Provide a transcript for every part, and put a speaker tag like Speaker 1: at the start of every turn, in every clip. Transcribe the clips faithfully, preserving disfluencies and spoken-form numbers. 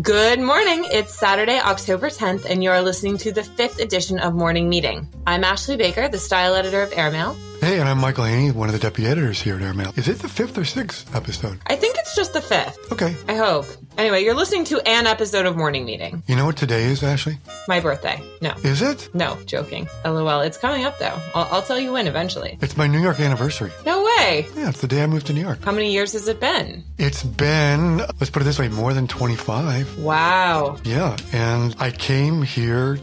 Speaker 1: Good morning. It's Saturday, October tenth, and you're listening to the fifth edition of Morning Meeting. I'm Ashley Baker, the style editor of Airmail.
Speaker 2: Hey, and I'm Michael Haney, one of the deputy editors here at Airmail. Is it the fifth or sixth episode?
Speaker 1: I think it's just the fifth.
Speaker 2: Okay.
Speaker 1: I hope. Anyway, you're listening to an episode of Morning Meeting.
Speaker 2: You know what today is, Ashley?
Speaker 1: My birthday. No.
Speaker 2: Is it?
Speaker 1: No, joking. LOL. It's coming up, though. I'll, I'll tell you when eventually.
Speaker 2: It's my New York anniversary.
Speaker 1: No way.
Speaker 2: Yeah, it's the day I moved to New York.
Speaker 1: How many years has it been?
Speaker 2: It's been, let's put it this way, more than twenty-five.
Speaker 1: Wow.
Speaker 2: Yeah, and I came here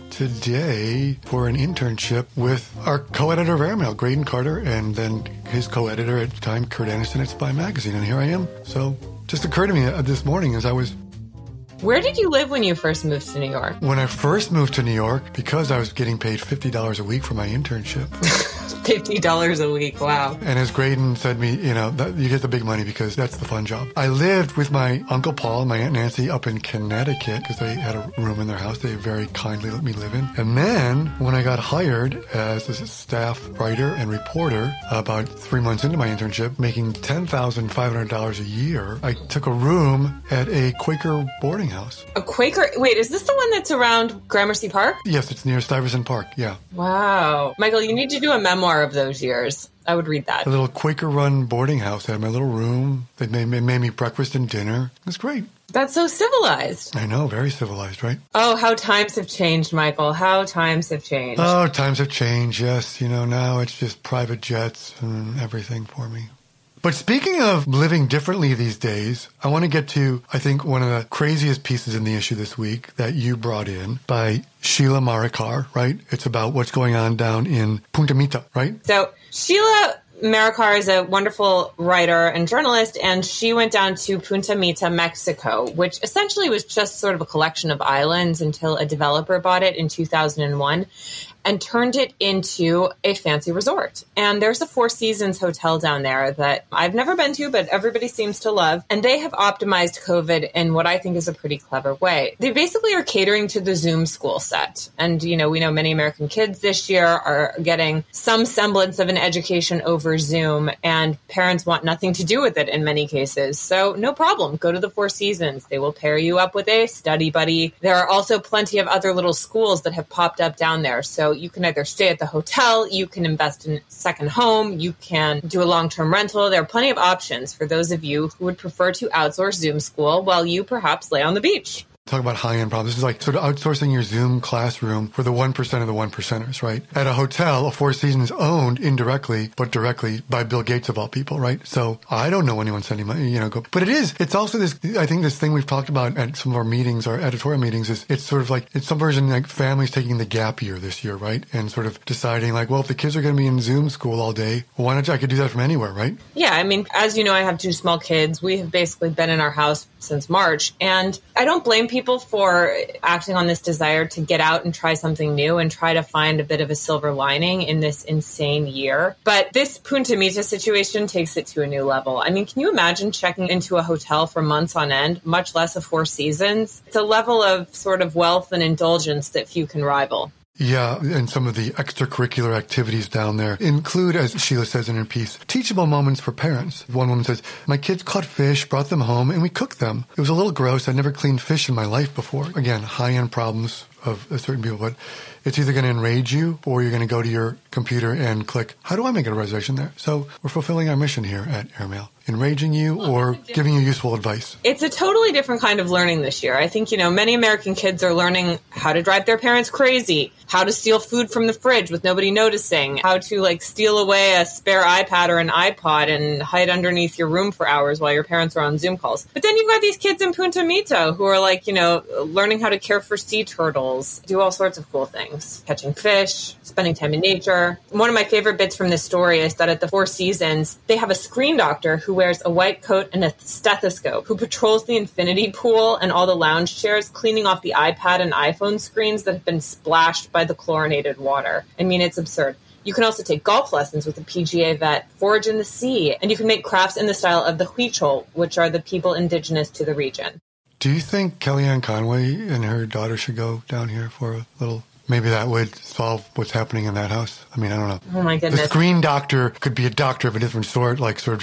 Speaker 2: today for an internship with our co-editor of Airmail, Graydon Carter, and then his co-editor at the time, Kurt Anderson at Spy Magazine, and here I am. So just occurred to me this morning as I was...
Speaker 1: Where did you live when you first moved to New York?
Speaker 2: When I first moved to New York, because I was getting paid fifty dollars a week for my internship.
Speaker 1: fifty dollars a week, wow.
Speaker 2: And as Graydon said to me, you know, that, you get the big money because that's the fun job. I lived with my Uncle Paul and my Aunt Nancy up in Connecticut because they had a room in their house they very kindly let me live in. And then when I got hired as a staff writer and reporter about three months into my internship, making ten thousand five hundred dollars a year, I took a room at a Quaker boarding house.
Speaker 1: A Quaker? Wait, is this the one that's around Gramercy Park?
Speaker 2: Yes, it's near Stuyvesant Park, yeah.
Speaker 1: Wow. Michael, you need to do a memoir of those years. I would read that.
Speaker 2: A little Quaker-run boarding house. I had my little room. They made, made me breakfast and dinner. It was great.
Speaker 1: That's so civilized.
Speaker 2: I know, very civilized, right?
Speaker 1: Oh, how times have changed, Michael. How times have changed.
Speaker 2: Oh, times have changed, yes. You know, now it's just private jets and everything for me. But speaking of living differently these days, I want to get to, I think, one of the craziest pieces in the issue this week that you brought in by Sheila Marikar, right? It's about what's going on down in Punta Mita, right?
Speaker 1: So Sheila Marikar is a wonderful writer and journalist, and she went down to Punta Mita, Mexico, which essentially was just sort of a collection of islands until a developer bought it in two thousand one. And turned it into a fancy resort. And there's a Four Seasons hotel down there that I've never been to, but everybody seems to love. And they have optimized COVID in what I think is a pretty clever way. They basically are catering to the Zoom school set. And, you know, we know many American kids this year are getting some semblance of an education over Zoom, and parents want nothing to do with it in many cases. So no problem. Go to the Four Seasons. They will pair you up with a study buddy. There are also plenty of other little schools that have popped up down there. So you can either stay at the hotel, you can invest in a second home, you can do a long-term rental. There are plenty of options for those of you who would prefer to outsource Zoom school while you perhaps lay on the beach.
Speaker 2: Talk about high-end problems. This is like sort of outsourcing your Zoom classroom for the one percent of the one percenters, right? At a hotel, a Four Seasons owned indirectly, but directly by Bill Gates of all people, right? So I don't know anyone sending money, you know, go. But it is, it's also this, I think this thing we've talked about at some of our meetings, our editorial meetings, is it's sort of like, it's some version like families taking the gap year this year, right? And sort of deciding like, well, if the kids are going to be in Zoom school all day, well, why not, I could do that from anywhere, right?
Speaker 1: Yeah, I mean, as you know, I have two small kids. We have basically been in our house since March, and I don't blame people for acting on this desire to get out and try something new and try to find a bit of a silver lining in this insane year. But this Punta Mita situation takes it to a new level. I mean, can you imagine checking into a hotel for months on end, much less a Four Seasons? It's a level of sort of wealth and indulgence that few can rival.
Speaker 2: Yeah, and some of the extracurricular activities down there include, as Sheila says in her piece, teachable moments for parents. One woman says, my kids caught fish, brought them home, and we cooked them. It was a little gross. I'd never cleaned fish in my life before. Again, high-end problems of certain people, but it's either going to enrage you or you're going to go to your computer and click, how do I make a reservation there? So we're fulfilling our mission here at Airmail. Enraging you or giving you useful advice.
Speaker 1: It's a totally different kind of learning this year. I think, you know, many American kids are learning how to drive their parents crazy, how to steal food from the fridge with nobody noticing, how to like steal away a spare iPad or an iPod and hide underneath your room for hours while your parents are on Zoom calls. But then you've got these kids in Punta Mita who are like, you know, learning how to care for sea turtles, do all sorts of cool things, catching fish, spending time in nature. One of my favorite bits from this story is that at the Four Seasons, they have a screen doctor who wears a white coat and a stethoscope, who patrols the infinity pool and all the lounge chairs, cleaning off the iPad and iPhone screens that have been splashed by the chlorinated water. I mean, it's absurd. You can also take golf lessons with a P G A vet, forage in the sea, and you can make crafts in the style of the Huichol, which are the people indigenous to the region.
Speaker 2: Do you think Kellyanne Conway and her daughter should go down here for a little... Maybe that would solve what's happening in that house? I mean, I don't know.
Speaker 1: Oh, my goodness.
Speaker 2: The screen doctor could be a doctor of a different sort, like sort of just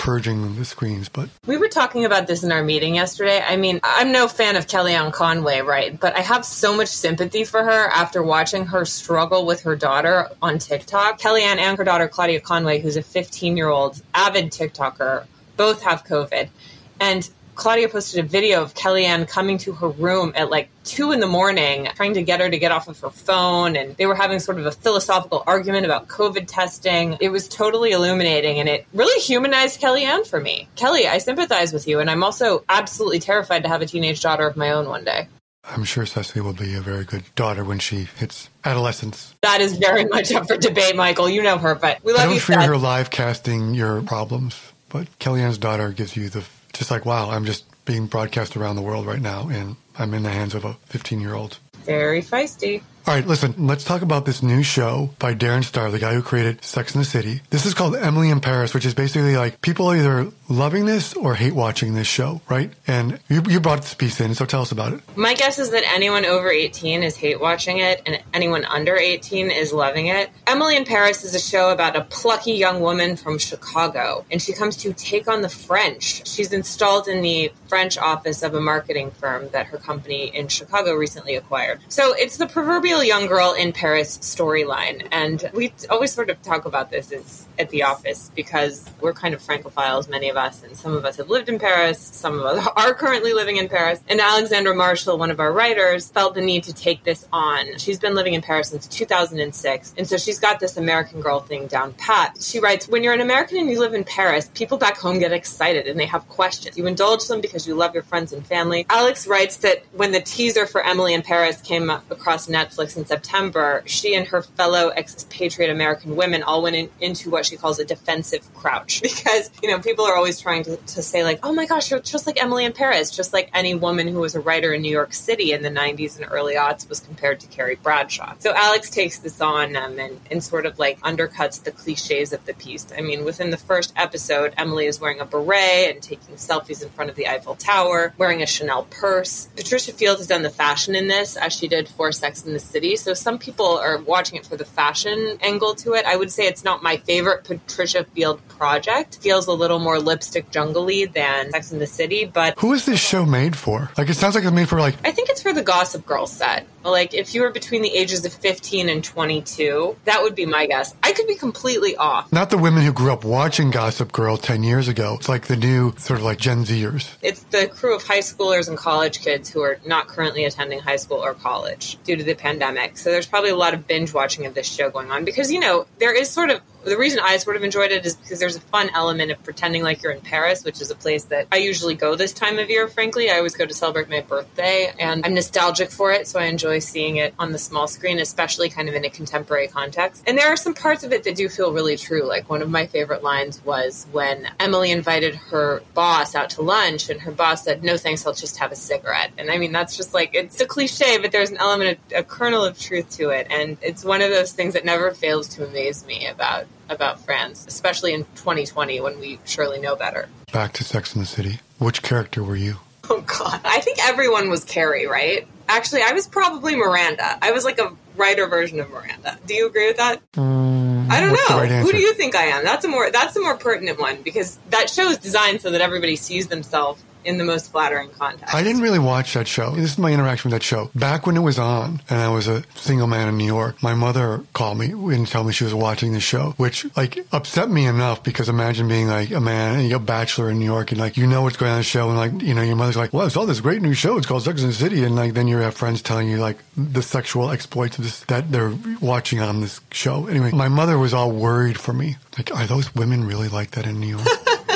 Speaker 2: purging the screens. But
Speaker 1: we were talking about this in our meeting yesterday. I mean, I'm no fan of Kellyanne Conway, right? But I have so much sympathy for her after watching her struggle with her daughter on TikTok. Kellyanne and her daughter, Claudia Conway, who's a fifteen-year-old avid TikToker, both have COVID. And Claudia posted a video of Kellyanne coming to her room at like two in the morning, trying to get her to get off of her phone. And they were having sort of a philosophical argument about COVID testing. It was totally illuminating, and it really humanized Kellyanne for me. Kelly, I sympathize with you, and I'm also absolutely terrified to have a teenage daughter of my own one day.
Speaker 2: I'm sure Cecily will be a very good daughter when she hits adolescence.
Speaker 1: That is very much up for debate, Michael. You know her, but we love
Speaker 2: you. I don't
Speaker 1: you,
Speaker 2: fear
Speaker 1: Seth.
Speaker 2: her live casting your problems, but Kellyanne's daughter gives you the just like, wow, I'm just being broadcast around the world right now, and I'm in the hands of a fifteen-year-old.
Speaker 1: Very feisty.
Speaker 2: All right, listen, let's talk about this new show by Darren Star, the guy who created Sex and the City. This is called Emily in Paris, which is basically like people are either loving this or hate watching this show, right? And you, you brought this piece in, so tell us about it.
Speaker 1: My guess is that anyone over eighteen is hate watching it, and anyone under eighteen is loving it. Emily in Paris is a show about a plucky young woman from Chicago, and she comes to take on the French. She's installed in the French office of a marketing firm that her company in Chicago recently acquired. So it's the proverbial young girl in Paris storyline, and we always sort of talk about this as at the office because we're kind of Francophiles, many of us, and some of us have lived in Paris, some of us are currently living in Paris, and Alexandra Marshall, one of our writers, felt the need to take this on. She's been living in Paris since two thousand six, and so she's got this American girl thing down pat. She writes, when you're an American and you live in Paris, people back home get excited and they have questions. You indulge them because you love your friends and family. Alex writes that when the teaser for Emily in Paris came across Netflix in September, she and her fellow expatriate American women all went in, into what she calls a defensive crouch because, you know, people are always trying to, to say like, oh my gosh, you're just like Emily in Paris, just like any woman who was a writer in New York City in the nineties and early aughts was compared to Carrie Bradshaw. So Alex takes this on um, and, and sort of like undercuts the cliches of the piece. I mean, within the first episode, Emily is wearing a beret and taking selfies in front of the Eiffel Tower, wearing a Chanel purse. Patricia Field has done the fashion in this, as she did for Sex and the City. So some people are watching it for the fashion angle to it. I would say it's not my favorite Patricia Field project. It feels a little more lipstick jungle-y than Sex and the City, but...
Speaker 2: Who is this show made for? Like, it sounds like it's made for, like...
Speaker 1: I think it's for the Gossip Girl set. Like, if you were between the ages of fifteen and twenty-two, that would be my guess. I could be completely off.
Speaker 2: Not the women who grew up watching Gossip Girl ten years ago. It's like the new sort of like Gen Zers.
Speaker 1: It's the crew of high schoolers and college kids who are not currently attending high school or college due to the pandemic. So there's probably a lot of binge watching of this show going on because, you know, there is sort of... The reason I sort of enjoyed it is because there's a fun element of pretending like you're in Paris, which is a place that I usually go this time of year, frankly. I always go to celebrate my birthday, and I'm nostalgic for it, so I enjoy seeing it on the small screen, especially kind of in a contemporary context. And there are some parts of it that do feel really true. Like, one of my favorite lines was when Emily invited her boss out to lunch, and her boss said, no thanks, I'll just have a cigarette. And I mean, that's just like, it's a cliche, but there's an element, of, a kernel of truth to it. And it's one of those things that never fails to amaze me about about France, especially in twenty twenty when we surely know better.
Speaker 2: Back to Sex and the City. Which character were you?
Speaker 1: Oh, God. I think everyone was Carrie, right? Actually, I was probably Miranda. I was like a writer version of Miranda. Do you agree with that?
Speaker 2: Um,
Speaker 1: I don't
Speaker 2: what's
Speaker 1: know.
Speaker 2: The right
Speaker 1: Who
Speaker 2: answer?
Speaker 1: do you think I am? That's a more that's a more pertinent one because that show is designed so that everybody sees themselves in the most flattering context.
Speaker 2: I didn't really watch that show. This is my interaction with that show. Back when it was on, and I was a single man in New York, my mother called me and told me she was watching the show, which, like, upset me enough because imagine being, like, a man and you're a bachelor in New York and, like, you know what's going on in the show and, like, you know, your mother's like, well, I saw this great new show. It's called Sex and the City. And, like, then you have friends telling you, like, the sexual exploits of this, that they're watching on this show. Anyway, my mother was all worried for me. Like, are those women really like that in New York?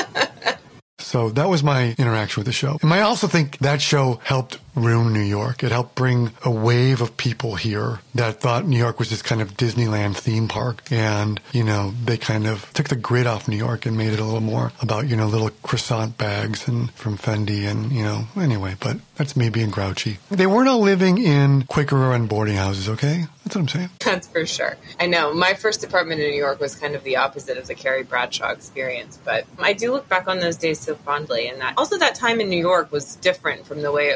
Speaker 2: So that was my interaction with the show. And I also think that show helped ruin New York. It helped bring a wave of people here that thought New York was this kind of Disneyland theme park. And, you know, they kind of took the grid off New York and made it a little more about, you know, little croissant bags and from Fendi and, you know, anyway, but that's me being grouchy. They weren't all living in Quaker run boarding houses, okay? That's what I'm saying.
Speaker 1: That's for sure. I know. My first apartment in New York was kind of the opposite of the Carrie Bradshaw experience, but I do look back on those days so fondly. And that also that time in New York was different from the way it was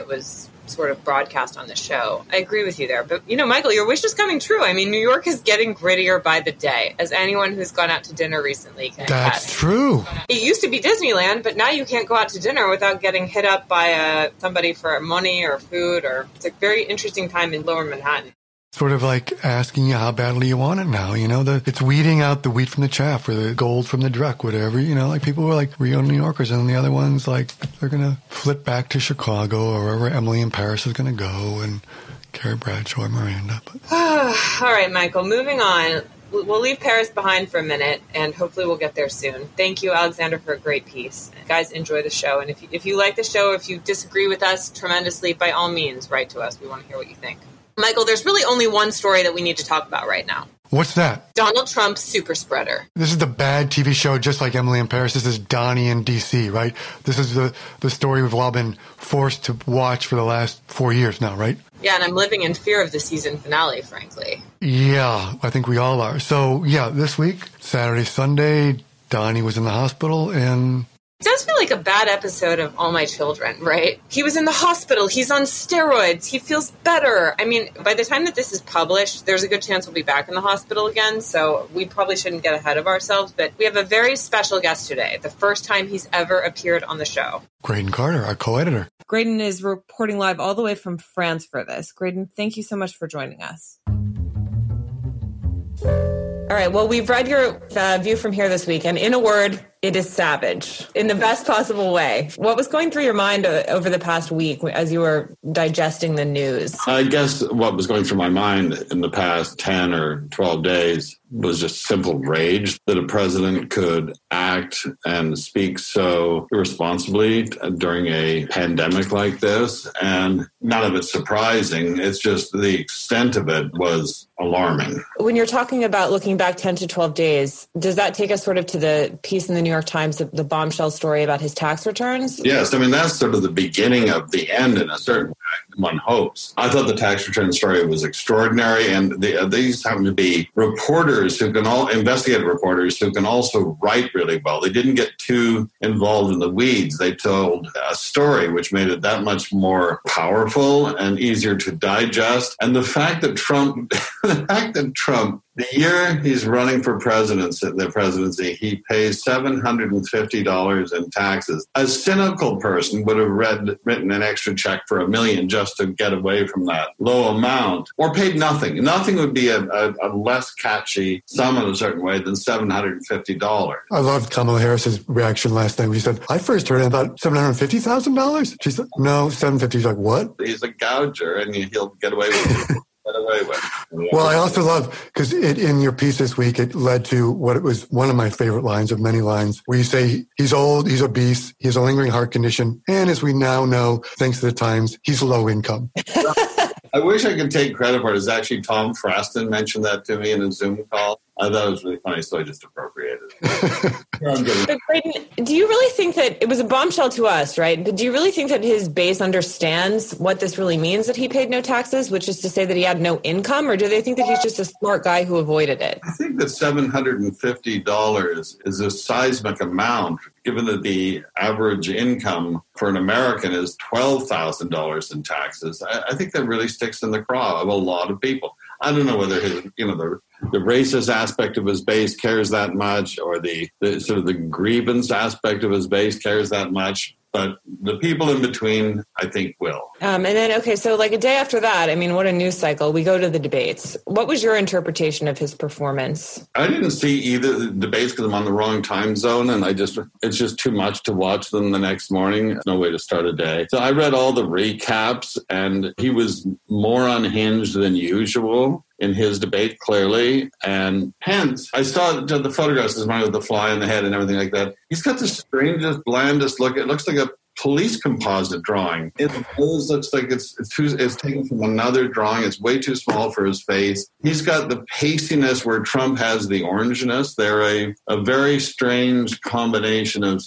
Speaker 1: was sort of broadcast on the show. I agree with you there. But, you know, Michael, your wish is coming true. I mean, New York is getting grittier by the day, as anyone who's gone out to dinner recently can
Speaker 2: That's
Speaker 1: attest.
Speaker 2: true.
Speaker 1: It used to be Disneyland, but now you can't go out to dinner without getting hit up by uh, somebody for money or food. Or it's a very interesting time in Lower Manhattan.
Speaker 2: Sort of like asking you how badly you want it now, you know, the, it's weeding out the wheat from the chaff or the gold from the dreck, whatever, you know, like people were like real New Yorkers, and the other ones, like, they're going to flip back to Chicago or wherever Emily in Paris is going to go, and Carrie Bradshaw or Miranda. But.
Speaker 1: All right, Michael, moving on. We'll leave Paris behind for a minute, and hopefully we'll get there soon. Thank you, Alexander, for a great piece. Guys, enjoy the show. And if you, if you like the show, if you disagree with us tremendously, by all means, write to us. We want to hear what you think. Michael, there's really only one story that we need to talk about right now.
Speaker 2: What's that?
Speaker 1: Donald Trump's super spreader.
Speaker 2: This is the bad T V show, just like Emily in Paris. This is Donnie in D C, right? This is the, the story we've all been forced to watch for the last four years now, right?
Speaker 1: Yeah, and I'm living in fear of the season finale, frankly.
Speaker 2: Yeah, I think we all are. So, yeah, this week, Saturday, Sunday, Donnie was in the hospital, and...
Speaker 1: It does feel like a bad episode of All My Children, right? He was in the hospital. He's on steroids. He feels better. I mean, by the time that this is published, there's a good chance we'll be back in the hospital again, so we probably shouldn't get ahead of ourselves. But we have a very special guest today, the first time he's ever appeared on the show.
Speaker 2: Graydon Carter, our co-editor.
Speaker 3: Graydon is reporting live all the way from France for this. Graydon, thank you so much for joining us.
Speaker 1: All right, well, we've read your uh, view from here this week, and in a word, it is savage in the best possible way. What was going through your mind uh, over the past week as you were digesting the news?
Speaker 4: I guess what was going through my mind in the past ten or twelve days was just simple rage that a president could act and speak so irresponsibly during a pandemic like this. And none of it's surprising. It's just the extent of it was alarming.
Speaker 1: When you're talking about looking back ten to twelve days, does that take us sort of to the piece in the New York Times, the, the bombshell story about his tax returns?
Speaker 4: Yes. I mean, that's sort of the beginning of the end in a certain way, one hopes. I thought the tax return story was extraordinary. And the, uh, these happen to be reporters who can all, investigative reporters who can also write really well. They didn't get too involved in the weeds. They told a story which made it that much more powerful and easier to digest. And the fact that Trump, the fact that Trump, the year he's running for presidency, the presidency, he pays seven hundred fifty dollars in taxes. A cynical person would have read, written an extra check for a million just to get away from that low amount, or paid nothing. Nothing would be a, a, a less catchy sum in a certain way than seven hundred fifty dollars.
Speaker 2: I loved Kamala Harris's reaction last night. She said, I first heard about seven hundred fifty thousand dollars. She said, no, seven hundred fifty dollars. She's like, what?
Speaker 4: He's a gouger, and he'll get away with it.
Speaker 2: Well, I also love, because in your piece this week, it led to what it was one of my favorite lines of many lines, where you say he's old, he's obese, he has a lingering heart condition, and as we now know, thanks to the Times, he's low income.
Speaker 4: I wish I could take credit for it. It's actually Tom Fraston mentioned that to me in a Zoom call. I thought it was really funny, so I just appropriated it.
Speaker 1: But Graydon, do you really think that it was a bombshell to us, right? But do you really think that his base understands what this really means, that he paid no taxes, which is to say that he had no income, or do they think that he's just a smart guy who avoided it?
Speaker 4: I think that seven hundred fifty dollars is a seismic amount, given that the average income for an American is twelve thousand dollars in taxes. I, I think that really sticks in the craw of a lot of people. I don't know whether his, you know, the the racist aspect of his base cares that much, or the, the sort of the grievance aspect of his base cares that much. But the people in between, I think, will.
Speaker 1: Um, and then, okay, so like a day after that, I mean, what a news cycle. We go to the debates. What was your interpretation of his performance?
Speaker 4: I didn't see either the debates because I'm on the wrong time zone, and I just it's just too much to watch them the next morning. There's no way to start a day. So I read all the recaps, and he was more unhinged than usual in his debate, clearly. And Pence, I saw the photographs this morning with the fly in the head and everything like that. He's got the strangest, blandest look. It looks like a police composite drawing. It always looks like it's it's, too, it's taken from another drawing. It's way too small for his face. He's got the pastiness where Trump has the orangeness. They're a, a very strange combination of sort of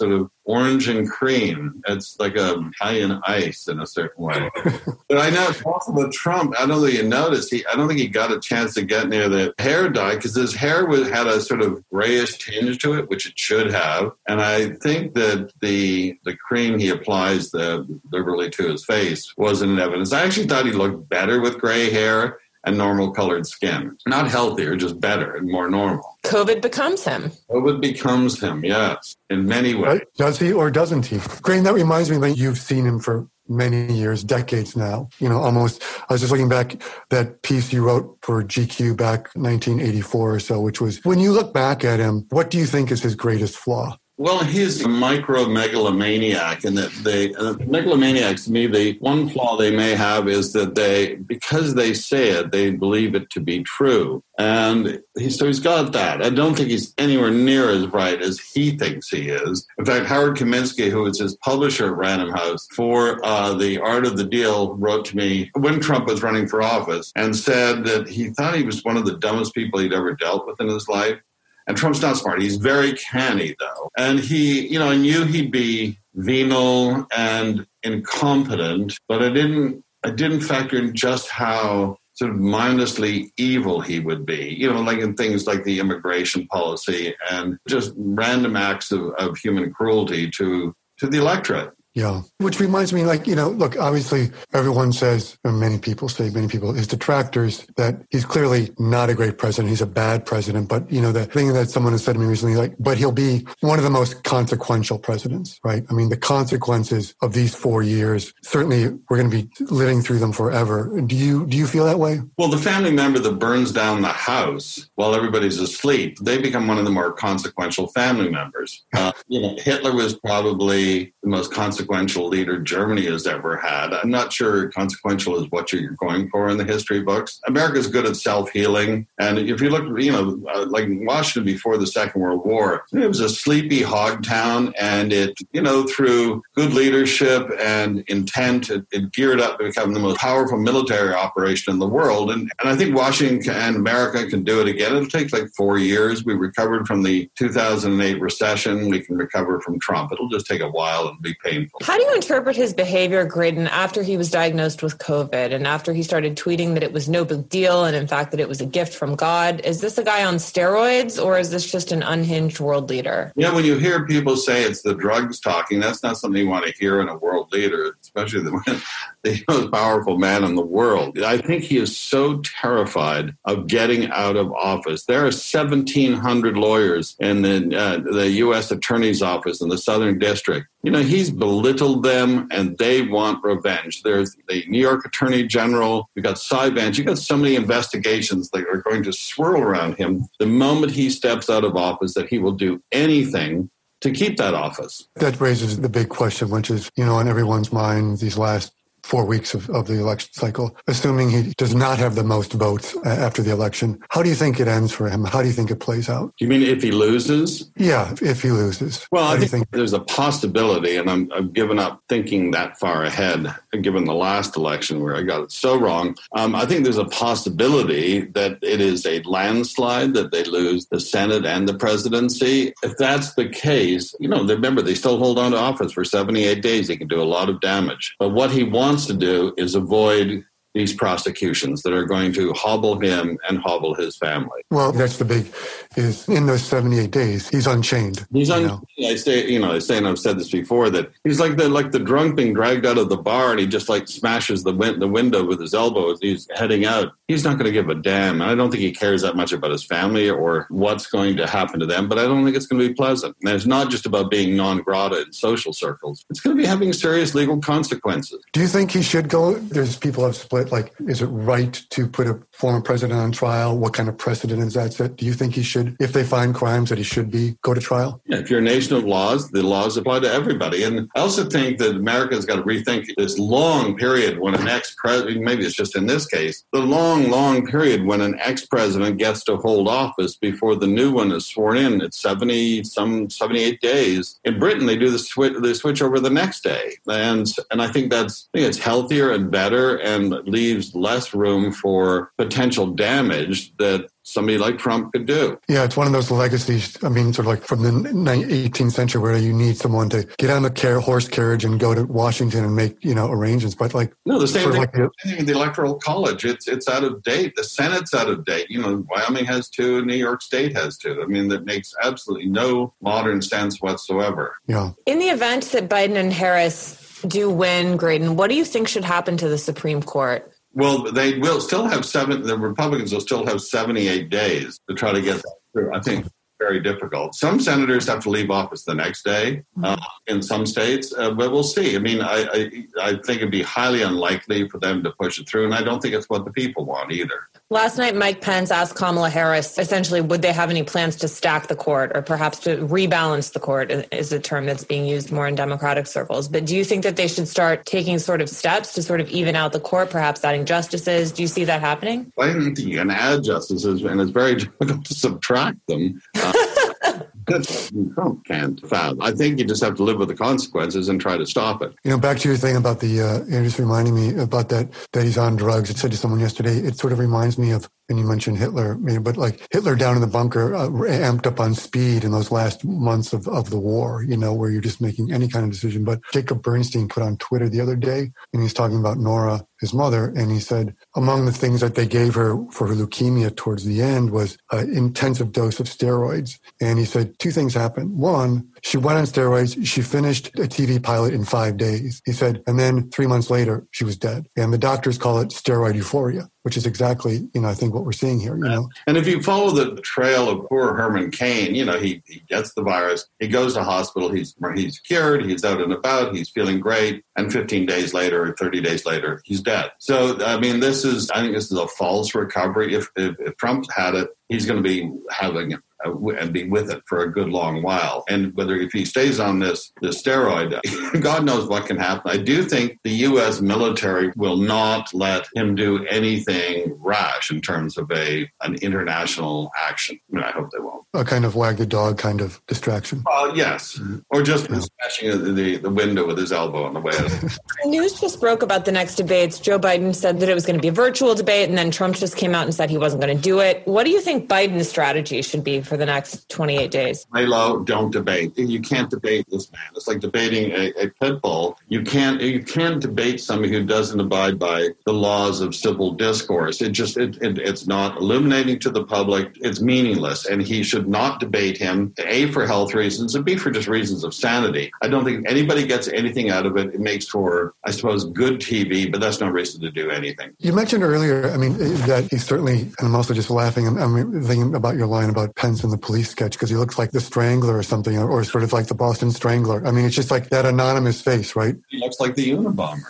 Speaker 4: orange and cream. It's like a Italian ice in a certain way. But I know also with Trump, I don't think you noticed, he, I don't think he got a chance to get near the hair dye because his hair was, had a sort of grayish tinge to it, which it should have. And I think that the the cream he applies the, liberally to his face wasn't in evidence. I actually thought he looked better with gray hair and normal colored skin. Not healthier, just better and more normal.
Speaker 1: COVID becomes him.
Speaker 4: COVID becomes him, yes, in many ways.
Speaker 2: Right? Does he or doesn't he? Graydon, that reminds me that you've seen him for many years, decades now. You know, almost, I was just looking back, that piece you wrote for G Q back nineteen eighty-four or so, which was, when you look back at him, what do you think is his greatest flaw?
Speaker 4: Well, he's a micro-megalomaniac, and that they, uh, megalomaniacs, to me, the one flaw they may have is that they, because they say it, they believe it to be true. And he, so he's got that. I don't think he's anywhere near as bright as he thinks he is. In fact, Howard Kaminsky, who was his publisher at Random House for uh, The Art of the Deal, wrote to me when Trump was running for office and said that he thought he was one of the dumbest people he'd ever dealt with in his life. And Trump's not smart. He's very canny, though. And he, you know, I knew he'd be venal and incompetent, but I didn't, I didn't factor in just how sort of mindlessly evil he would be, you know, like in things like the immigration policy and just random acts of, of human cruelty to, to the electorate.
Speaker 2: Yeah. Which reminds me, like, you know, look, obviously everyone says, or many people say, many people, his detractors, that he's clearly not a great president. He's a bad president. But, you know, the thing that someone has said to me recently, like, but he'll be one of the most consequential presidents, right? I mean, the consequences of these four years, certainly we're going to be living through them forever. Do you, do you feel that way?
Speaker 4: Well, the family member that burns down the house while everybody's asleep, they become one of the more consequential family members. Uh, you know, Hitler was probably the most consequential leader Germany has ever had. I'm not sure consequential is what you're going for in the history books. America's good at self-healing. And if you look, you know, uh, like Washington before the Second World War, it was a sleepy hog town. And it, you know, through good leadership and intent, it, it geared up to become the most powerful military operation in the world. And, and I think Washington and America can do it again. It'll take like four years. We recovered from the two thousand eight recession. We can recover from Trump. It'll just take a while and be painful.
Speaker 1: How do you interpret his behavior, Graydon, after he was diagnosed with COVID and after he started tweeting that it was no big deal and, in fact, that it was a gift from God? Is this a guy on steroids or is this just an unhinged world leader?
Speaker 4: Yeah, when you hear people say it's the drugs talking, that's not something you want to hear in a world leader, especially the, the most powerful man in the world. I think he is so terrified of getting out of office. There are seventeen hundred lawyers in the, uh, the U S Attorney's Office in the Southern District. You know, he's belittled them and they want revenge. There's the New York Attorney General. You've got Cy Vance. You've got so many investigations that are going to swirl around him the moment he steps out of office that he will do anything to keep that office.
Speaker 2: That raises the big question, which is, you know, on everyone's mind these last four weeks of, of the election cycle, assuming he does not have the most votes after the election. How do you think it ends for him? How do you think it plays out?
Speaker 4: You mean if he loses?
Speaker 2: Yeah, if he loses.
Speaker 4: Well,
Speaker 2: How
Speaker 4: I think,
Speaker 2: think
Speaker 4: there's a possibility, and I'm, I've given up thinking that far ahead, given the last election where I got it so wrong. Um, I think there's a possibility that it is a landslide, that they lose the Senate and the presidency. If that's the case, you know, remember, they still hold on to office for seventy-eight days. He can do a lot of damage. But what he wants to do is avoid these prosecutions that are going to hobble him and hobble his family.
Speaker 2: Well, that's the big, is in those seventy-eight days, he's unchained.
Speaker 4: He's un-
Speaker 2: know?
Speaker 4: I say, you know, I say, and I've said this before, that he's like the like the drunk being dragged out of the bar, and he just like smashes the win- the window with his elbow as he's heading out. He's not going to give a damn. And I don't think he cares that much about his family or what's going to happen to them, but I don't think it's going to be pleasant. And it's not just about being non grata in social circles. It's going to be having serious legal consequences.
Speaker 2: Do you think he should go? There's people have split, like, is it right to put a former president on trial? What kind of precedent is that set? Do you think he should, if they find crimes, that he should be go to trial?
Speaker 4: Yeah, if you're a nation of laws, the laws apply to everybody. And I also think that America's got to rethink this long period when an ex-president, maybe it's just in this case, the long, long period when an ex-president gets to hold office before the new one is sworn in. It's seventy, some seventy-eight days. In Britain, they do the switch, they switch over the next day. And and I think that's, I think it's healthier and better. And leaves less room for potential damage that somebody like Trump could do.
Speaker 2: Yeah, it's one of those legacies, I mean, sort of like from the eighteenth century where you need someone to get on the car- horse carriage and go to Washington and make, you know, arrangements. But like...
Speaker 4: No, the same thing,
Speaker 2: like the,
Speaker 4: same thing with the Electoral College. It's it's out of date. The Senate's out of date. You know, Wyoming has two and New York State has two. I mean, that makes absolutely no modern sense whatsoever.
Speaker 2: Yeah.
Speaker 1: In the event that Biden and Harris do win, Graydon, what do you think should happen to the Supreme Court?
Speaker 4: Well, they will still have seven, the Republicans will still have seventy-eight days to try to get that through. I think very difficult. Some senators have to leave office the next day uh, in some states, uh, but we'll see. I mean, I, I, I think it'd be highly unlikely for them to push it through, and I don't think it's what the people want either.
Speaker 1: Last night, Mike Pence asked Kamala Harris, essentially, would they have any plans to stack the court or perhaps to rebalance the court is a term that's being used more in Democratic circles. But do you think that they should start taking sort of steps to sort of even out the court, perhaps adding justices? Do you see that happening?
Speaker 4: I don't think you can add justices, and it's very difficult to subtract them. Uh, Trump can't fathom. I think you just have to live with the consequences and try to stop it.
Speaker 2: You know, back to your thing about the, uh, you're just reminding me about that, that he's on drugs. It said to someone yesterday, it sort of reminds me of, and you mentioned Hitler, but like Hitler down in the bunker, uh, amped up on speed in those last months of, of the war, you know, where you're just making any kind of decision. But Jacob Bernstein put on Twitter the other day, and he's talking about Nora, his mother, and he said among the things that they gave her for her leukemia towards the end was an intensive dose of steroids. And he said two things happened. One, she went on steroids. She finished a T V pilot in five days. He said, and then three months later, she was dead. And the doctors call it steroid euphoria, which is exactly, you know, I think what we're seeing here, you know.
Speaker 4: And if you follow the trail of poor Herman Cain, you know, he, he gets the virus, he goes to hospital, he's he's cured, he's out and about, he's feeling great, and fifteen days later or thirty days later, he's dead. So, I mean, this is, I think this is a false recovery. If, if, if Trump had it, he's going to be having it. Uh, and be with it for a good long while. And whether if he stays on this, this steroid, God knows what can happen. I do think the U S military will not let him do anything rash in terms of a an international action. I mean, I hope they won't.
Speaker 2: A kind of wag the dog kind of distraction.
Speaker 4: Uh, yes. Or just yeah. smashing the, the window with his elbow on the way out.
Speaker 1: News just broke about the next debates. Joe Biden said that it was going to be a virtual debate, and then Trump just came out and said he wasn't going to do it. What do you think Biden's strategy should be for the next twenty-eight days?
Speaker 4: Lay low, don't debate. You can't debate this man. It's like debating a, a pit bull. You can't you can't debate somebody who doesn't abide by the laws of civil discourse. It just it, it it's not illuminating to the public. It's meaningless, and he should not debate him. A, for health reasons, and B, for just reasons of sanity. I don't think anybody gets anything out of it. It makes for, I suppose, good T V, but that's no reason to do anything.
Speaker 2: You mentioned earlier, I mean, that he's certainly, and I'm also just laughing. I'm, I'm thinking about your line about Pence and the police sketch, because he looks like the Strangler or something, or, or sort of like the Boston Strangler. I mean, it's just like that anonymous face, right?
Speaker 4: He looks like the Unabomber.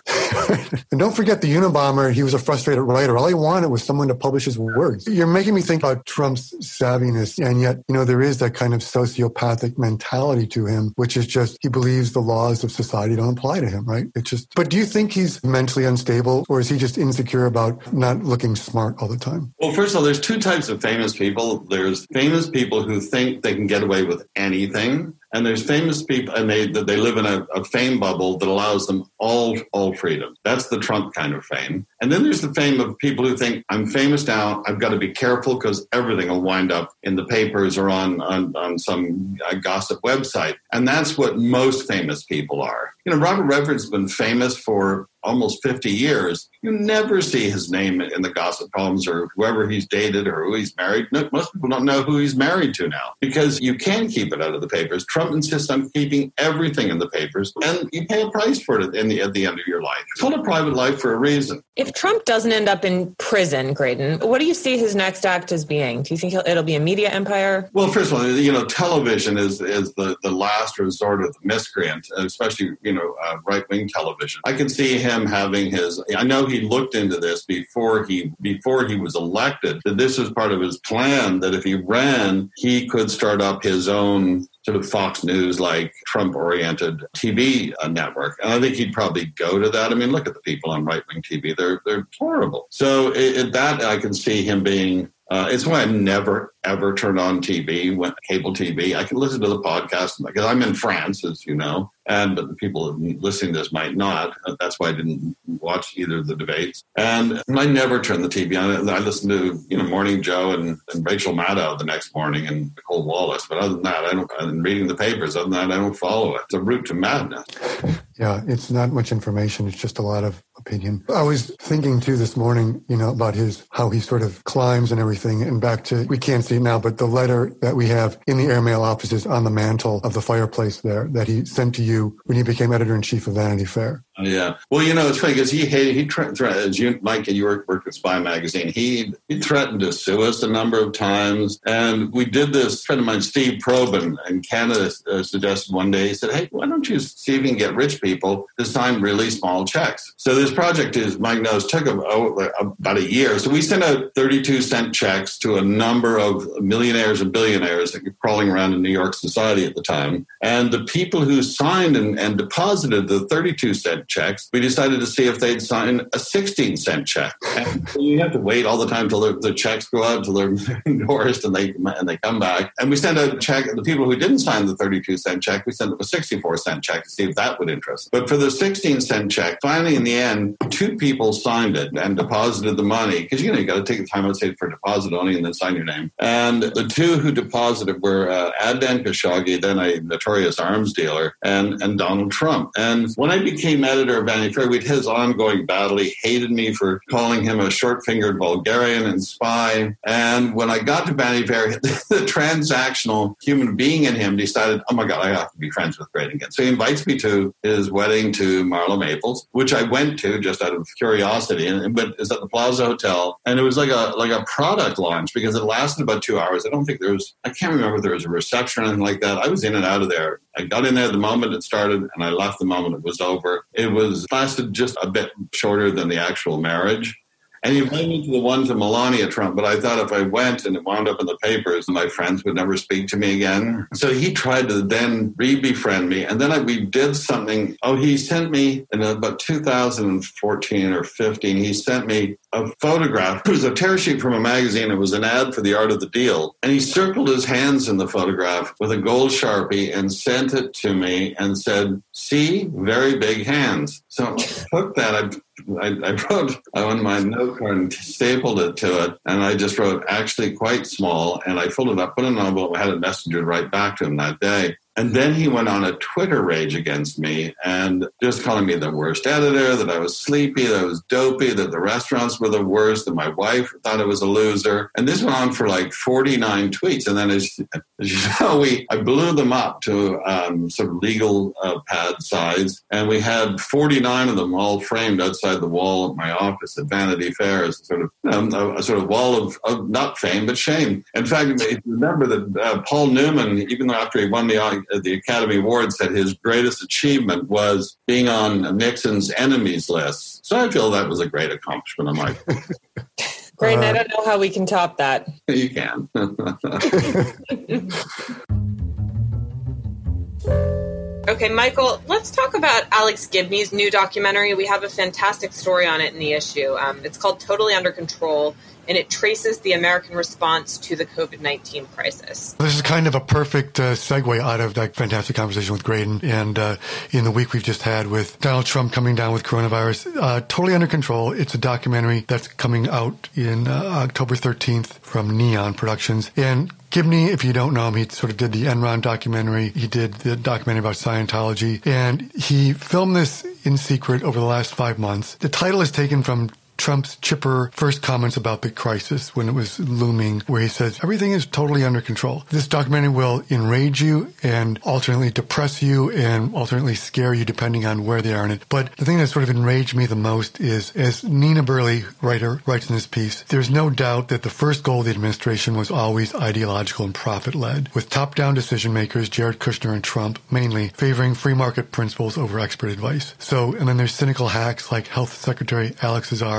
Speaker 2: And don't forget the Unabomber, he was a frustrated writer. All he wanted was someone to publish his words. You're making me think about Trump's savviness, and yet, you know, there is that kind of sociopathic mentality to him, which is just, he believes the laws of society don't apply to him, right? It's just, but do you think he's mentally unstable, or is he just insecure about not looking smart all the time?
Speaker 4: Well, first of all, there's two types of famous people. There's famous people who think they can get away with anything. And there's famous people, and they they live in a, a fame bubble that allows them all all freedom. That's the Trump kind of fame. And then there's the fame of people who think, I'm famous now, I've got to be careful because everything will wind up in the papers or on, on, on some uh, gossip website. And that's what most famous people are. You know, Robert Redford's been famous for almost fifty years. You never see his name in the gossip columns or whoever he's dated or who he's married. No, most people don't know who he's married to now because you can keep it out of the papers. Trump insists on keeping everything in the papers, and you pay a price for it in the, at the end of your life. It's called a private life for a reason.
Speaker 1: If Trump doesn't end up in prison, Graydon, what do you see his next act as being? Do you think he'll, it'll be a media empire?
Speaker 4: Well, first of all, you know, television is is the, the last resort of the miscreant, especially, you know, uh, right-wing television. I can see him having his, I know he looked into this before he before he was elected, that this was part of his plan, that if he ran, he could start up his own sort of Fox News-like Trump-oriented T V uh, network. And I think he'd probably go to that. I mean, look at the people on right-wing T V. They're they're horrible. So it, it, that I can see him being Uh, it's why I never, ever turned on T V, went cable T V. I can listen to the podcast because I'm in France, as you know, and but the people listening to this might not. That's why I didn't watch either of the debates. And I never turned the T V on. I listened to, you know, Morning Joe and, and Rachel Maddow the next morning and Nicole Wallace. But other than that, I don't, and reading the papers, other than that, I don't follow it. It's a route to madness.
Speaker 2: Yeah, it's not much information. It's just a lot of opinion. I was thinking too this morning, you know, about his, how he sort of climbs and everything. And back to, we can't see it now, but the letter that we have in the airmail offices on the mantle of the fireplace there that he sent to you when he became editor-in-chief of Vanity Fair.
Speaker 4: Yeah. Well, you know, it's funny because he hated, he threatened, as you, Mike, and you worked, worked at Spy Magazine, he, he threatened to sue us a number of times. And we did this, a friend of mine, Steve Probin in Canada, uh, suggested one day, he said, hey, why don't you see if you can get rich people to sign really small checks? So this project, is Mike knows, took a, oh, about a year. So we sent out thirty-two cent checks to a number of millionaires and billionaires that were crawling around in New York society at the time. And the people who signed and, and deposited the thirty-two cent checks, we decided to see if they'd sign a sixteen cent check. And you have to wait all the time until the, the checks go out, until they're endorsed and they and they come back. And we sent a check, the people who didn't sign the thirty-two cent check, we sent them a sixty-four cent check to see if that would interest them. But for the sixteen cent check, finally in the end, two people signed it and deposited the money. Because, you know, you got to take the time out, say, for deposit only and then sign your name. And the two who deposited were uh, Adnan Khashoggi, then a notorious arms dealer, and, and Donald Trump. And when I became editor of Vanity Fair, we had his ongoing battle. He hated me for calling him a short-fingered vulgarian and spy. And when I got to Vanity Fair, the transactional human being in him decided, oh my God, I have to be friends with Graydon again. So he invites me to his wedding to Marla Maples, which I went to just out of curiosity. And but it's at the Plaza Hotel. And it was like a like a product launch because it lasted about two hours. I don't think there was, I can't remember if there was a reception or anything like that. I was in and out of there. I got in there the moment it started and I left the moment it was over. It was lasted just a bit shorter than the actual marriage. And he invited me to the one to Melania Trump, but I thought if I went and it wound up in the papers, my friends would never speak to me again. So he tried to then re-befriend me. And then I, we did something. Oh, he sent me in about two thousand fourteen or fifteen, he sent me a photograph. It was a tear sheet from a magazine. It was an ad for the Art of the Deal. And he circled his hands in the photograph with a gold Sharpie and sent it to me and said, see, very big hands. So I took that. I I, I wrote on my note card and stapled it to it, and I just wrote, actually quite small, and I folded it up, put it in an envelope, I had it messengered right back to him that day. And then he went on a Twitter rage against me and just calling me the worst editor, that I was sleepy, that I was dopey, that the restaurants were the worst, that my wife thought I was a loser. And this went on for like forty-nine tweets. And then as, as you know, we, I blew them up to um, sort of legal uh, pad size. And we had forty-nine of them all framed outside the wall of my office at Vanity Fair as a sort of, um, a, a sort of wall of, of not fame, but shame. In fact, if you remember that uh, Paul Newman, even though after he won the the Academy Award, said his greatest achievement was being on Nixon's enemies list. So I feel that was a great accomplishment on my part.
Speaker 1: Graydon,
Speaker 2: uh,
Speaker 1: I don't know how we can top that.
Speaker 4: You can.
Speaker 1: Okay, Michael, let's talk about Alex Gibney's new documentary. We have a fantastic story on it in the issue. Um, it's called Totally Under Control, and it traces the American response to the covid nineteen crisis.
Speaker 2: This is kind of a perfect uh, segue out of that fantastic conversation with Graydon and uh, in the week we've just had with Donald Trump coming down with coronavirus. Uh, Totally Under Control. It's a documentary that's coming out in uh, October thirteenth from Neon Productions. And Gibney, if you don't know him, he sort of did the Enron documentary. He did the documentary about Scientology. And he filmed this in secret over the last five months. The title is taken from Trump's chipper first comments about the crisis when it was looming, where he says, everything is totally under control. This documentary will enrage you and alternately depress you and alternately scare you depending on where they are in it. But the thing that sort of enraged me the most is, as Nina Burley, writer, writes in this piece, there's no doubt that the first goal of the administration was always ideological and profit-led, with top-down decision makers, Jared Kushner and Trump, mainly favoring free market principles over expert advice. So, and then there's cynical hacks like Health Secretary Alex Azar,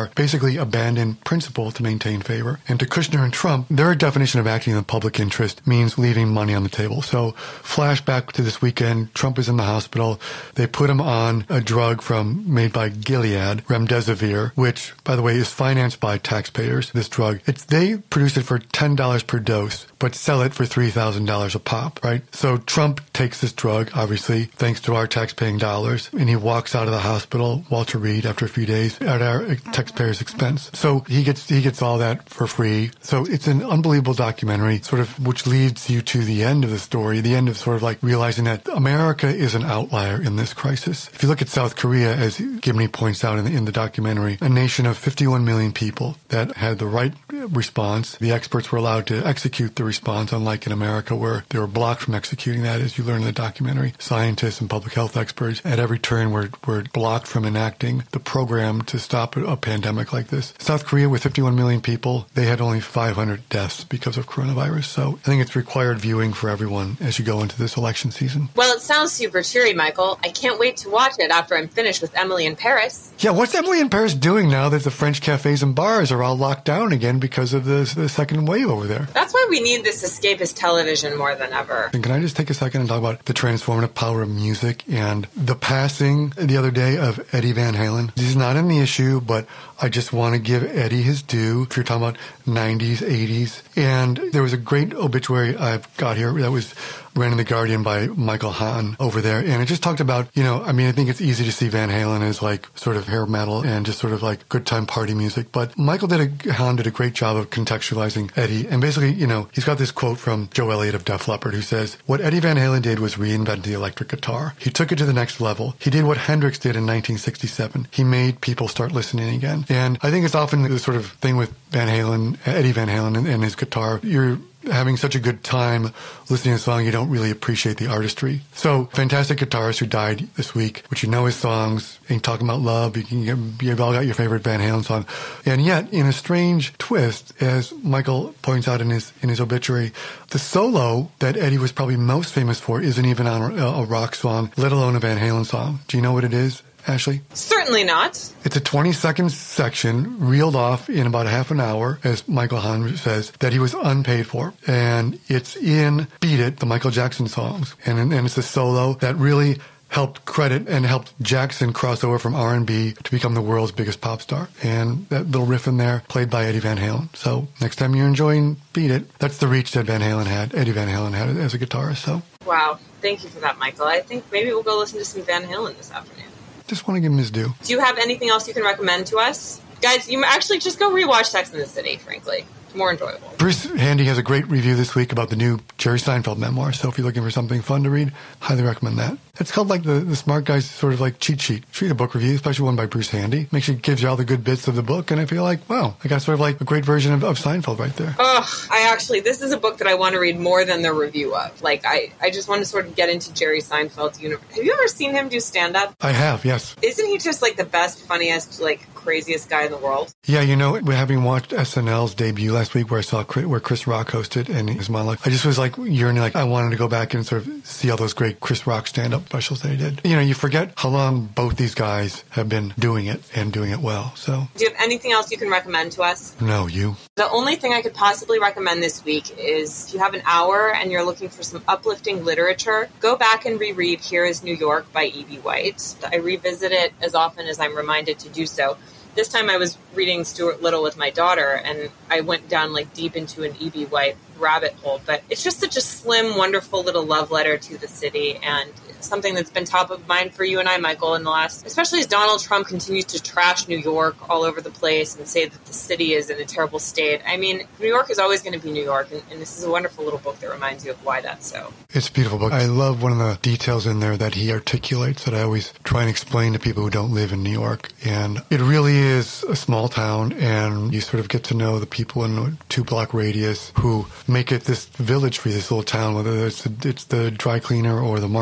Speaker 2: basically abandon principle to maintain favor. And to Kushner and Trump, their definition of acting in the public interest means leaving money on the table. So flashback to this weekend, Trump is in the hospital. They put him on a drug from made by Gilead, remdesivir, which, by the way, is financed by taxpayers, this drug. It's, they produce it for ten dollars per dose, but sell it for three thousand dollars a pop, right? So Trump takes this drug, obviously, thanks to our tax-paying dollars, and he walks out of the hospital, Walter Reed, after a few days, at our taxpayers' expense. So he gets he gets all that for free. So it's an unbelievable documentary, sort of, which leads you to the end of the story, the end of sort of like realizing that America is an outlier in this crisis. If you look at South Korea, as Gibney points out in the, in the documentary, a nation of fifty-one million people that had the right response. The experts were allowed to execute the response, unlike in America where they were blocked from executing that, as you learn in the documentary. Scientists and public health experts at every turn were, were blocked from enacting the program to stop a, a pandemic like this. South Korea, with fifty-one million people, they had only five hundred deaths because of coronavirus. So I think it's required viewing for everyone as you go into this election season.
Speaker 1: Well, it sounds super cheery, Michael. I can't wait to watch it after I'm finished with Emily in Paris.
Speaker 2: Yeah, what's Emily in Paris doing now that the French cafes and bars are all locked down again because of the, the second wave over there?
Speaker 1: That's why we need this escapist television more than ever.
Speaker 2: And can I just take a second and talk about the transformative power of music and the passing the other day of Eddie Van Halen? This is not in the issue, but I just want to give Eddie his due. If you're talking about nineties, eighties. And there was a great obituary I've got here that was ran in The Guardian by Michael Hahn over there. And it just talked about, you know, I mean, I think it's easy to see Van Halen as like sort of hair metal and just sort of like good time party music. But Michael did a, Hahn did a great job of contextualizing Eddie. And basically, you know, he's got this quote from Joe Elliott of Def Leppard who says, what Eddie Van Halen did was reinvent the electric guitar. He took it to the next level. He did what Hendrix did in nineteen sixty-seven. He made people start listening again. And I think it's often the sort of thing with Van Halen, Eddie Van Halen and, and his guitar. You're having such a good time listening to a song, you don't really appreciate the artistry. So, fantastic guitarist who died this week, which you know his songs, ain't talking about love, you can get, you've all got your favorite Van Halen song. And yet, in a strange twist, as Michael points out in his in his obituary, the solo that Eddie was probably most famous for isn't even on a, a rock song, let alone a Van Halen song. Do you know what it is, Ashley?
Speaker 1: Certainly not.
Speaker 2: It's a twenty-second section reeled off in about half an hour, as Michael Hahn says, that he was unpaid for. And it's in Beat It, the Michael Jackson songs. And, and it's a solo that really helped credit and helped Jackson cross over from R and B to become the world's biggest pop star. And that little riff in there, played by Eddie Van Halen. So next time you're enjoying Beat It, that's the reach that Van Halen had, Eddie Van Halen had as a guitarist. So
Speaker 1: wow. Thank you for that, Michael. I think maybe we'll go listen to some Van Halen this afternoon.
Speaker 2: Just want to give him his due.
Speaker 1: Do you have anything else you can recommend to us? Guys, you actually just go rewatch Sex and the City, frankly. It's more enjoyable.
Speaker 2: Bruce Handy has a great review this week about the new Jerry Seinfeld memoir, so if you're looking for something fun to read, highly recommend that. It's called like the, the smart guy's sort of like cheat sheet. Read a book review, especially one by Bruce Handy. Makes sure it gives you all the good bits of the book, and I feel like, wow, I got sort of like a great version of, of Seinfeld right there.
Speaker 1: Oh, I actually, this is a book that I want to read more than the review of. Like, I, I just want to sort of get into Jerry Seinfeld's universe. Have you ever seen him do stand-up?
Speaker 2: I have, yes.
Speaker 1: Isn't he just like the best, funniest, like craziest guy in the world?
Speaker 2: Yeah, you know, having watched S N L's debut last week where I saw Chris, where Chris Rock hosted and his monologue, I just was like yearning, like I wanted to go back and sort of see all those great Chris Rock stand-up specials that he did. You know, you forget how long both these guys have been doing it and doing it well. So,
Speaker 1: do you have anything else you can recommend to us?
Speaker 2: No, you.
Speaker 1: The only thing I could possibly recommend this week is if you have an hour and you're looking for some uplifting literature, go back and reread Here is New York by E B. White. I revisit it as often as I'm reminded to do so. This time I was reading Stuart Little with my daughter, and I went down like deep into an E B. White rabbit hole. But it's just such a slim, wonderful little love letter to the city, and something that's been top of mind for you and I, Michael, in the last, especially as Donald Trump continues to trash New York all over the place and say that the city is in a terrible state. I mean, New York is always going to be New York, and, and this is a wonderful little book that reminds you of why that's so.
Speaker 2: It's a beautiful book. I love one of the details in there that he articulates that I always try and explain to people who don't live in New York. And it really is a small town, and you sort of get to know the people in a two-block radius who make it this village for you, this little town, whether it's the, it's the dry cleaner or the market or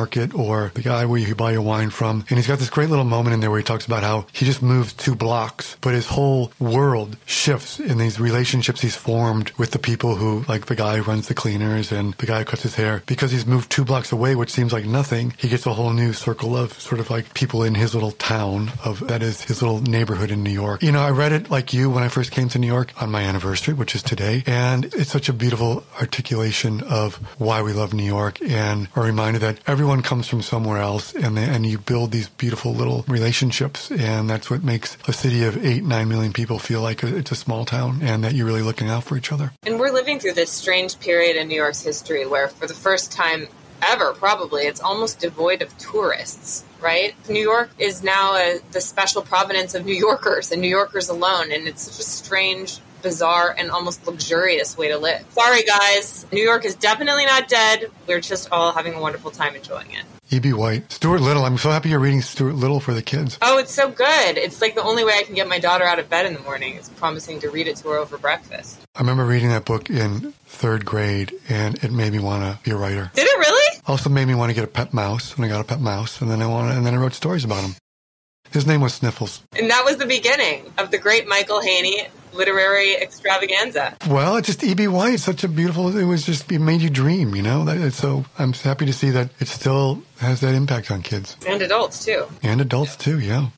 Speaker 2: store, the guy where you buy your wine from. And he's got this great little moment in there where he talks about how he just moves two blocks, but his whole world shifts in these relationships he's formed with the people who, like the guy who runs the cleaners and the guy who cuts his hair. Because he's moved two blocks away, which seems like nothing, he gets a whole new circle of sort of like people in his little town of, that is his little neighborhood in New York. You know, I read it like you when I first came to New York on my anniversary, which is today. And it's such a beautiful articulation of why we love New York and a reminder that everyone comes from somewhere else and they, and you build these beautiful little relationships. And that's what makes a city of eight, nine million people feel like it's a small town and that you're really looking out for each other.
Speaker 1: And we're living through this strange period in New York's history where for the first time ever, probably, it's almost devoid of tourists, right? New York is now a, the special providence of New Yorkers and New Yorkers alone. And it's such a strange, bizarre, and almost luxurious way to live. Sorry, guys. New York is definitely not dead. We're just all having a wonderful time enjoying it.
Speaker 2: E B. White. Stuart Little. I'm so happy you're reading Stuart Little for the kids.
Speaker 1: Oh, it's so good. It's like the only way I can get my daughter out of bed in the morning is promising to read it to her over breakfast.
Speaker 2: I remember reading that book in third grade, and it made me want to be a writer.
Speaker 1: Did it really?
Speaker 2: Also made me want to get a pet mouse, and I got a pet mouse, and then I wanted, and then I wrote stories about him. His name was Sniffles.
Speaker 1: And that was the beginning of the great Michael Haney literary extravaganza.
Speaker 2: Well, it's just E B. White. Such a beautiful, it was just, it made you dream, you know? That, so I'm happy to see that it still has that impact on kids.
Speaker 1: And adults, too.
Speaker 2: And adults, too, yeah.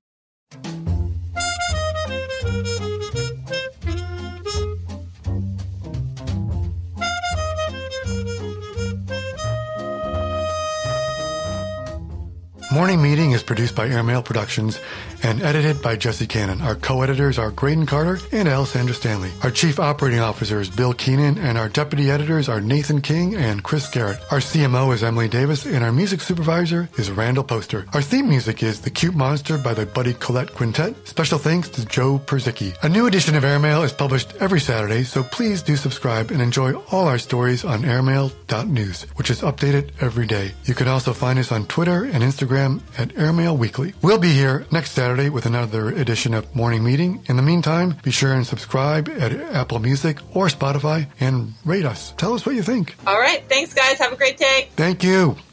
Speaker 2: Morning Meeting is produced by Airmail Productions and edited by Jesse Cannon. Our co-editors are Graydon Carter and Alessandra Stanley. Our chief operating officer is Bill Keenan, and our deputy editors are Nathan King and Chris Garrett. Our C M O is Emily Davis, and our music supervisor is Randall Poster. Our theme music is The Cute Monster by the Buddy Collette Quintet. Special thanks to Joe Perzicki. A new edition of Airmail is published every Saturday, so please do subscribe and enjoy all our stories on airmail dot news, which is updated every day. You can also find us on Twitter and Instagram at Airmail Weekly. We'll be here next Saturday with another edition of Morning Meeting. In the meantime, be sure and subscribe at Apple Music or Spotify and rate us. Tell us what you think.
Speaker 1: All right. Thanks, guys. Have a great day.
Speaker 2: Thank you.